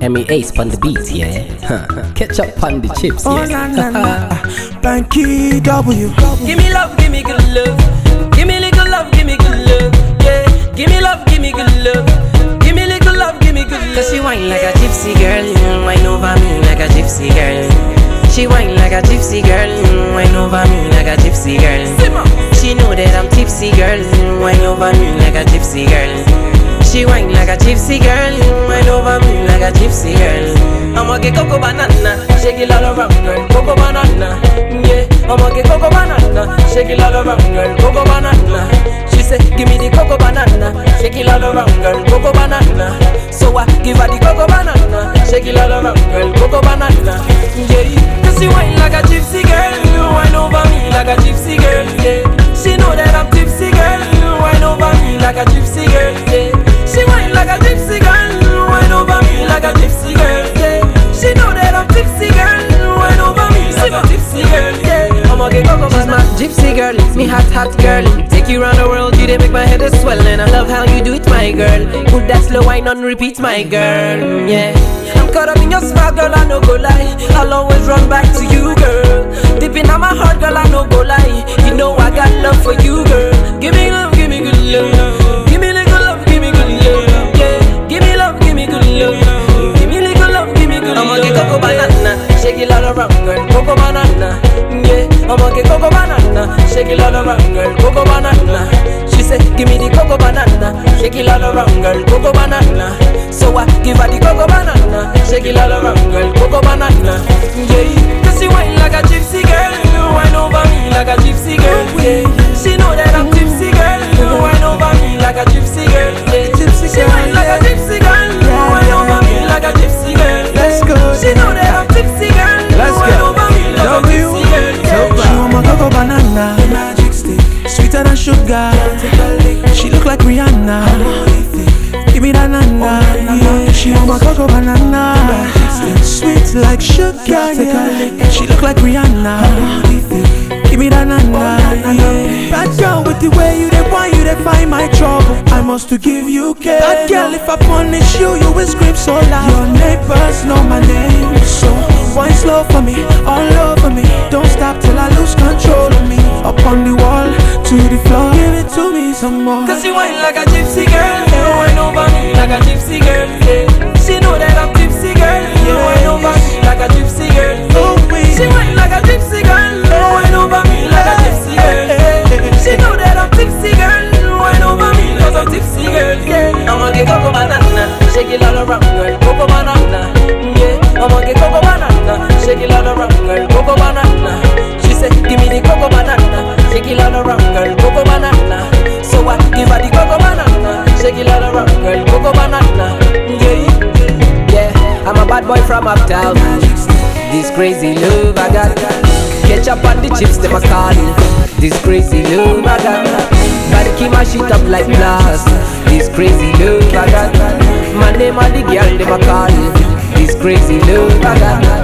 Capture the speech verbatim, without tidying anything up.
Emmy Ace pon the beat, yeah. Huh. Catch up on the chips, Oh, yeah. na, na, na. Banky W. Give me love, give me good love. Give me little love, give me good love. Yeah, give me love, give me good love. Give me little love, give me good love. Cause she whine like a gypsy girl, whine over me like a gypsy girl. She whine like a gypsy girl, whine over me like a gypsy girl. She know that I'm tipsy girl, whine over me like a gypsy girl. She whine like a gypsy girl, whine over me like a gypsy girl. I'ma get cocoa banana, shake it all around, girl. Cocoa banana, yeah. I'ma get cocoa banana, shake it all around, girl. Cocoa banana. She say, give me the cocoa banana, shake it all around, girl. Cocoa banana. So I give her the cocoa banana, shake it all around, girl. Cocoa banana, yeah. Cause she whine like a gypsy girl, whine over me like a gypsy girl, yeah. She know that I'm tipsy girl, whine over me like a gypsy girl, yeah. She whine like a gypsy girl, whine over me like a gypsy girl, yeah. She know that I'm tipsy girl, whine over me like a gypsy girl, yeah. I'ma get cocoa banana. She's my gypsy girl, me hot hot girl. Take you round the world, you dey make my head a swell. And I love how you do it, my girl. Put that slow wine on repeat, my girl, yeah. I'm caught up in your smile, girl, I no go lie. I'll always run back to you, girl. Deep in my heart, girl, I no go lie. You know I got love for you, girl. Give me love, give me good love. Give me little love, give me good love. Yeah, give me love, give me good love. Give me little love, give me good love. I'ma get cocoa banana, shake it all around, girl. Cocoa banana, yeah. I'ma get cocoa banana, shake it all around, girl. Cocoa banana. She say, give me the cocoa banana, shake it all around, girl. Cocoa banana. So I give her the cocoa banana, shake it all around, girl. Cocoa banana, yeah. Cause she whine like a gypsy girl, whine over me like a gypsy girl, yeah. She know that I'm tipsy girl, whine over me like a gypsy girl, yeah. She whine like a gypsy girl, whine over me like a gypsy girl. Let's go. She know that I'm tipsy girl, whine over me like a gypsy girl, yeah. She want my cocoa banana, magic stick, sweeter than sugar. She look like Rihanna. Give me that nana, yeah. She want my cocoa banana, sweet like sugar, yeah. She look like Rihanna. Give me that nana, yeah. Bad girl with the way you dey want, you dey find my trouble. I must to give you care. That girl, if I punish you, you will scream so loud. Your neighbors know my name, so wine slow for me, all over me. Don't stop till I lose control of me. Up on the wall, to the floor, give it to me some more. Cause she whine like a gypsy girl, yeah. Whine over me like a gypsy girl, yeah. She know that I'm tipsy girl, yeah. Whine over me like a gypsy girl, yeah. She whine like a gypsy girl, yeah. Whine over me like a gypsy girl, yeah. She know that I'm tipsy girl, whine over me cause I'm tipsy girl, yeah. I'ma get cocoa banana, shake it all around, girl. Cocoa banana, yeah. I'ma get cocoa banana, shake it all around, girl. Cocoa banana. She say, give me the cocoa banana, shake it all around, girl. Cocoa banana. So I give her the cocoa banana, shake it all around, girl. Cocoa banana, yeah. Yeah, I'm a bad boy from uptown. This crazy love I got. Catch up on the chips, them a calling. This crazy love I got. Gotta keep my shit up like glass. This crazy love I got. My name on the girl, them a calling. This crazy love I got.